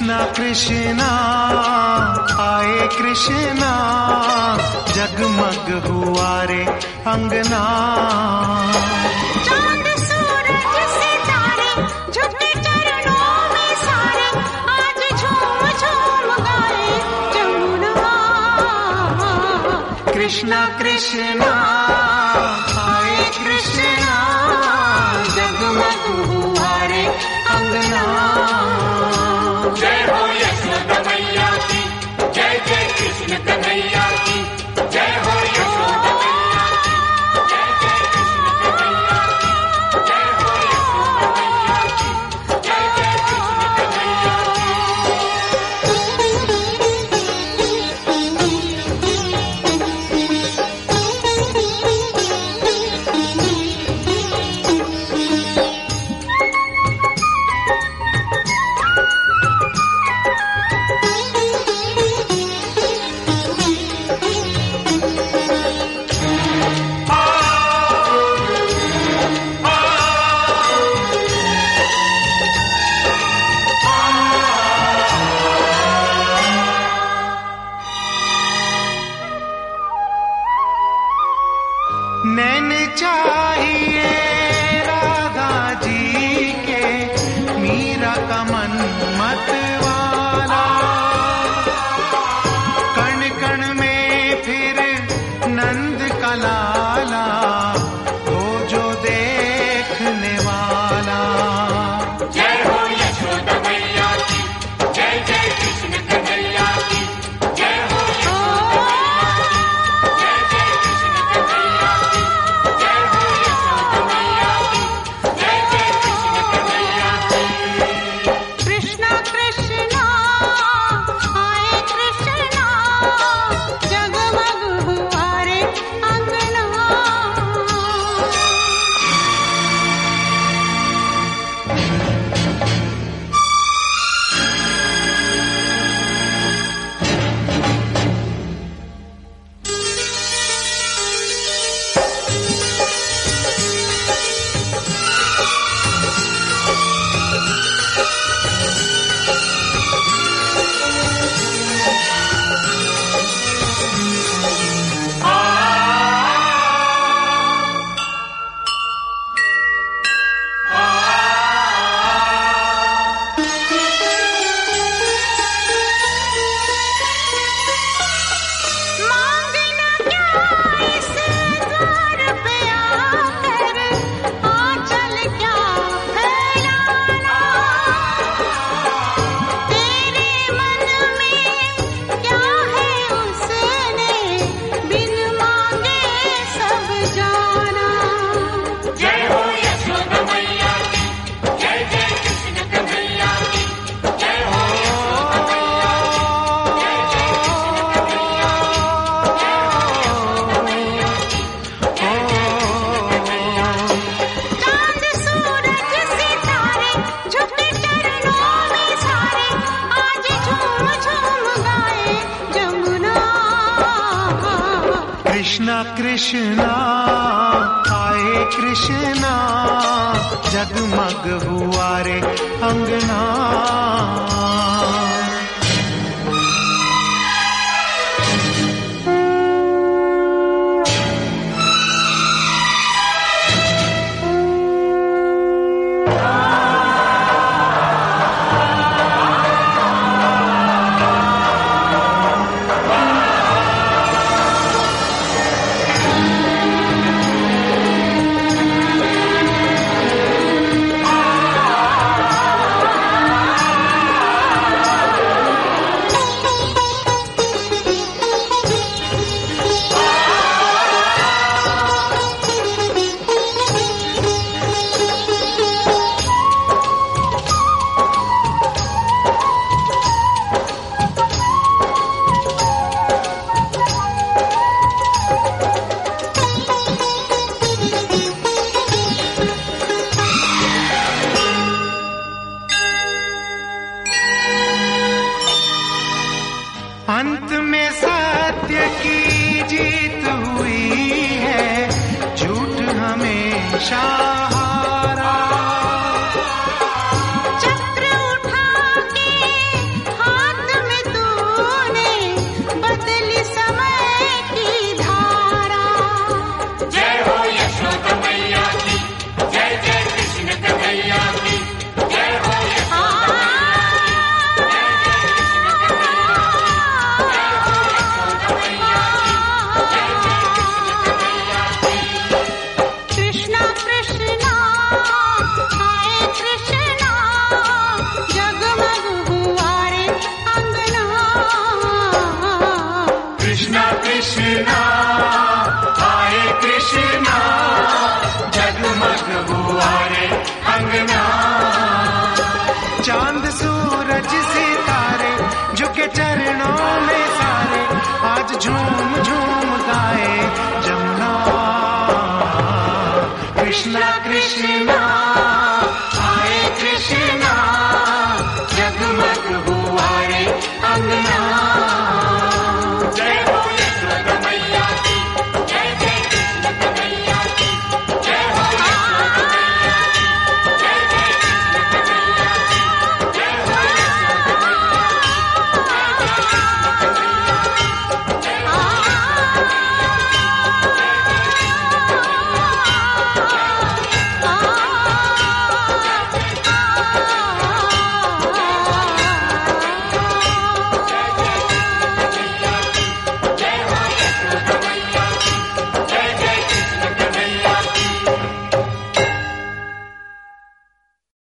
कृष्णा कृष्णा आए कृष्णा जगमग हुआ रे अंगना। चांद सूरज सितारे झुके चरणों में सारे आज झूम झूम गाए जमुना। कृष्णा कृष्णा आए कृष्णा जगमग हुआ रे अंगना। जय हो यशोदा मैया की, जय जय कृष्ण कन्हैया की, जय हो यशोदा मैया की, जय जय कृष्ण कन्हैया की, जय हो यशोदा मैया की, जय जय कृष्ण कन्हैया नैन चाहिए राधा जी के मीरा का मन मत वाला। कण कण में फिर नंद का लाला हो जो देखने वाला। जय हो यशोदा मैया की, जय जय कृष्ण कन्हैया की, जय हो यशोदा मैया की, जय जय कृष्ण कन्हैया की, जय हो यशोदा मैया की, जय जय कृष्ण कन्हैया की। कृष्णा कृष्णा आए कृष्णा जगमग हुआ रे अंगना। मांगना क्या इस द्वार पे आकर आंचल क्या फैलाना। तेरे मन में क्या है उसने बिन मांगे सब जाना। जय हो यशोदा मैया की, जय जय कृष्ण कन्हैया की, जय हो यशोदा मैया की, जय जय कृष्ण कन्हैया की, जय हो यशोदा मैया की, जय जय कृष्ण कन्हैया की। चांद सूरज सितारे झुके चरणों में सारे आज झूम झूम गाए जमुना। कृष्णा कृष्णा आए कृष्णा जगमग हुआ रे अंगना। कृष्णा आए कृष्णा जगमग